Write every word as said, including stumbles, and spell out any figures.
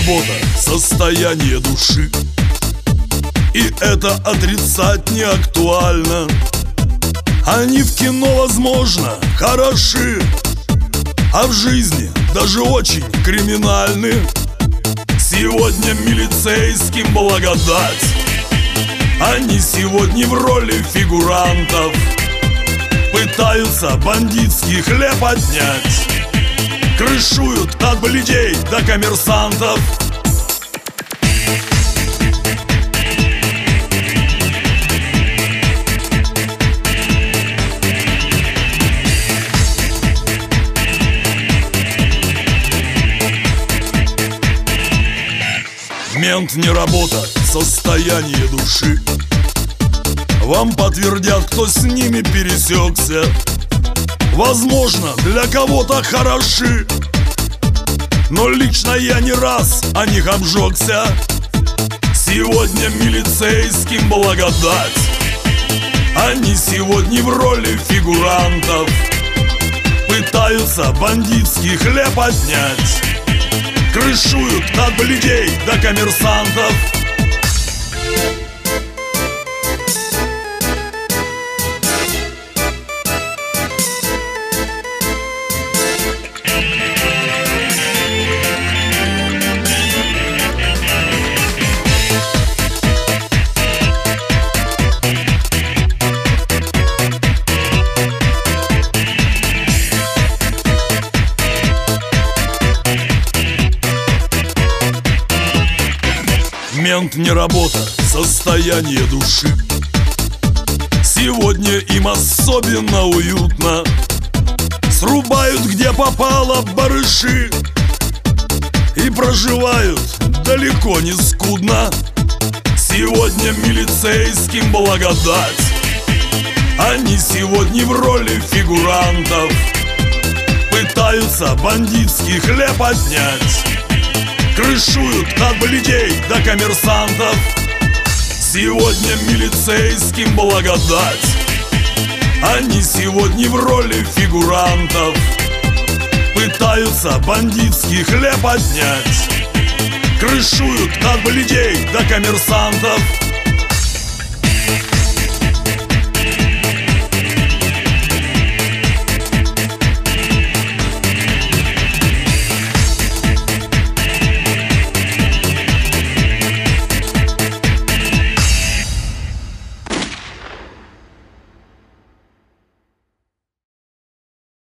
работа — состояние души, и это отрицать не актуально. Они в кино, возможно, хороши, а в жизни даже очень криминальны. Сегодня милицейским благодать, они сегодня в роли фигурантов пытаются бандитский хлеб отнять, крышуют от блядей до коммерсантов. Мент не работа, состояние души. Вам подтвердят, кто с ними пересекся. Возможно, для кого-то хороши, но лично я не раз о них обжегся. Сегодня милицейским благодать, они сегодня в роли фигурантов пытаются бандитский хлеб отнять, крышуют от блядей до коммерсантов. Мент не работа, состояние души. Сегодня им особенно уютно, срубают где попало барыши и проживают далеко не скудно. Сегодня милицейским благодать, они сегодня в роли фигурантов пытаются бандитский хлеб отнять, крышуют от блядей до коммерсантов. Сегодня милицейским благодать, они сегодня в роли фигурантов пытаются бандитский хлеб отнять, крышуют от блядей до коммерсантов.